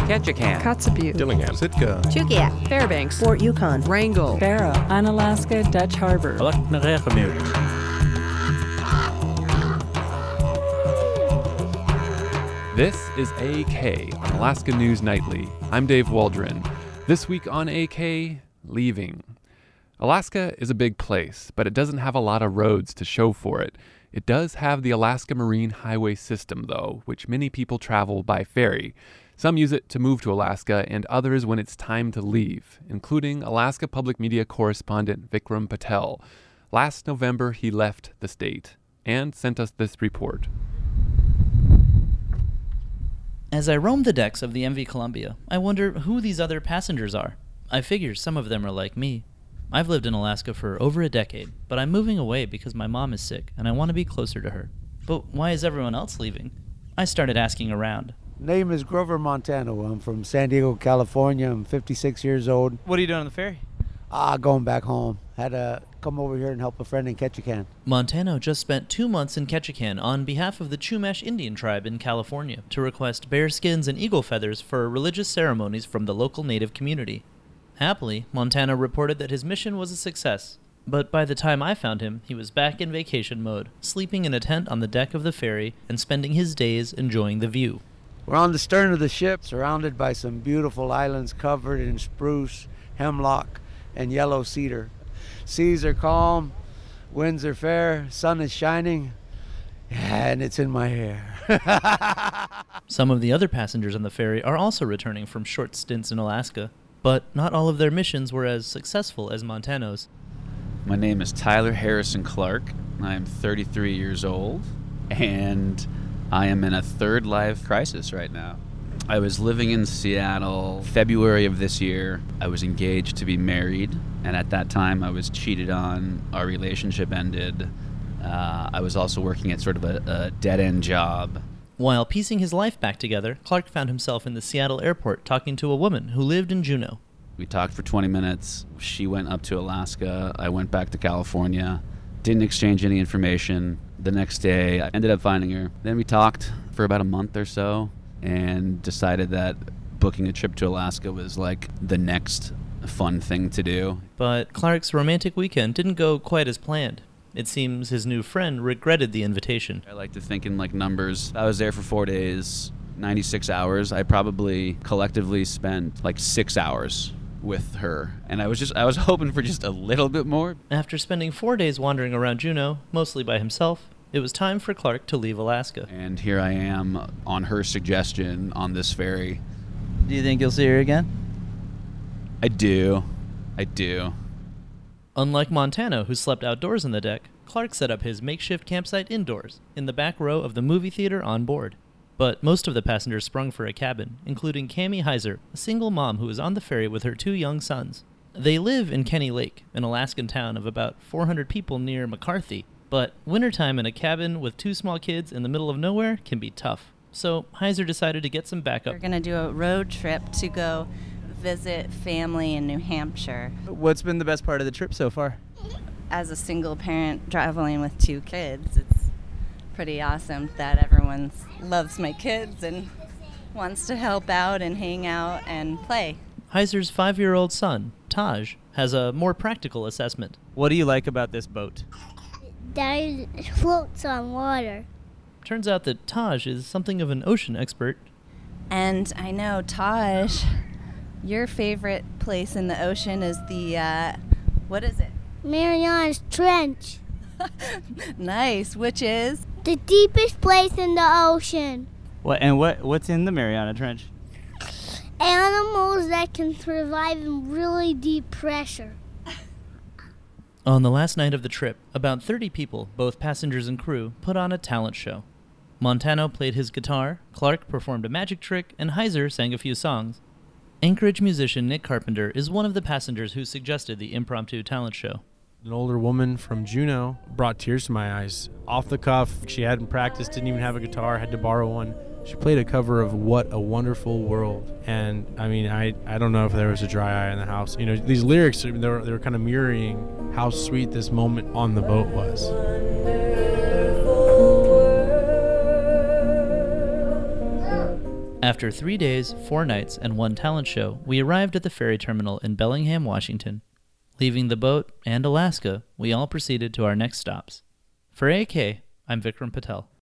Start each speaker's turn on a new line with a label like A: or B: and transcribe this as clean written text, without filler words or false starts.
A: Ketchikan,
B: Kotzebue,
C: Dillingham,
D: Sitka,
E: Chugiak,
B: Fairbanks,
E: Fort Yukon,
B: Wrangell,
F: Barrow, Unalaska Dutch Harbor,
G: This is AK on Alaska News Nightly. I'm Dave Waldron. This week on AK, leaving. Alaska is a big place, but it doesn't have a lot of roads to show for it. It does have the Alaska Marine Highway System, though, which many people travel by ferry. Some use it to move to Alaska, and others when it's time to leave, including Alaska Public Media correspondent Vikram Patel. Last November, he left the state and sent us this report.
H: As I roam the decks of the MV Columbia, I wonder who these other passengers are. I figure some of them are like me. I've lived in Alaska for over a decade, but I'm moving away because my mom is sick and I want to be closer to her. But why is everyone else leaving? I started asking around.
I: Name is Grover Montano. I'm from San Diego, California. I'm 56 years old.
J: What are you doing on the ferry?
I: Going back home. Had to come over here and help a friend in Ketchikan.
H: Montano just spent 2 months in Ketchikan on behalf of the Chumash Indian tribe in California to request bear skins and eagle feathers for religious ceremonies from the local native community. Happily, Montano reported that his mission was a success, but by the time I found him, he was back in vacation mode, sleeping in a tent on the deck of the ferry and spending his days enjoying the view.
I: We're on the stern of the ship, surrounded by some beautiful islands covered in spruce, hemlock, and yellow cedar. Seas are calm, winds are fair, sun is shining, and it's in my hair.
H: Some of the other passengers on the ferry are also returning from short stints in Alaska, but not all of their missions were as successful as Montano's.
K: My name is Tyler Harrison Clark. I am 33 years old, and I am in a third life crisis right now. I was living in Seattle February of this year. I was engaged to be married, and at that time I was cheated on. Our relationship ended. I was also working at sort of a dead-end job.
H: While piecing his life back together, Clark found himself in the Seattle airport talking to a woman who lived in Juneau.
K: We talked for 20 minutes. She went up to Alaska. I went back to California. Didn't exchange any information. The next day, I ended up finding her. Then we talked for about a month or so and decided that booking a trip to Alaska was like the next fun thing to do.
H: But Clark's romantic weekend didn't go quite as planned. It seems his new friend regretted the invitation.
K: I like to think in like numbers. I was there for 4 days, 96 hours. I probably collectively spent like 6 hours with her, and I was hoping for just a little bit more.
H: After spending 4 days wandering around Juneau, mostly by himself, it was time for Clark to leave Alaska.
K: And here I am on her suggestion on this ferry.
J: Do you think you'll see her again?
K: I do.
H: Unlike Montano, who slept outdoors on the deck, Clark set up his makeshift campsite indoors, in the back row of the movie theater on board. But most of the passengers sprung for a cabin, including Cammie Heiser, a single mom who was on the ferry with her 2 young sons. They live in Kenny Lake, an Alaskan town of about 400 people near McCarthy, but wintertime in a cabin with 2 small kids in the middle of nowhere can be tough. So Heiser decided to get some backup.
L: We're going to do a road trip to go visit family in New Hampshire.
J: What's been the best part of the trip so far?
L: As a single parent traveling with 2 kids, it's pretty awesome that everyone loves my kids and wants to help out and hang out and play.
H: Heiser's 5-year-old son, Taj, has a more practical assessment.
J: What do you like about this boat?
M: That it floats on water.
H: Turns out that Taj is something of an ocean expert.
L: And I know, Taj, your favorite place in the ocean is the, what is it?
M: Mariana's Trench.
L: Nice, which is?
M: The deepest place in the ocean.
J: What's in the Mariana Trench?
M: Animals that can survive in really deep pressure.
H: On the last night of the trip, about 30 people, both passengers and crew, put on a talent show. Montano played his guitar, Clark performed a magic trick, and Heiser sang a few songs. Anchorage musician Nick Carpenter is one of the passengers who suggested the impromptu talent show.
C: An older woman from Juneau brought tears to my eyes. Off the cuff, she hadn't practiced, didn't even have a guitar, had to borrow one. She played a cover of What a Wonderful World. And I mean, I don't know if there was a dry eye in the house. You know, these lyrics, they were kind of mirroring how sweet this moment on the boat was.
H: After 3 days, 4 nights, and 1 talent show, we arrived at the ferry terminal in Bellingham, Washington. Leaving the boat and Alaska, we all proceeded to our next stops. For AK, I'm Vikram Patel.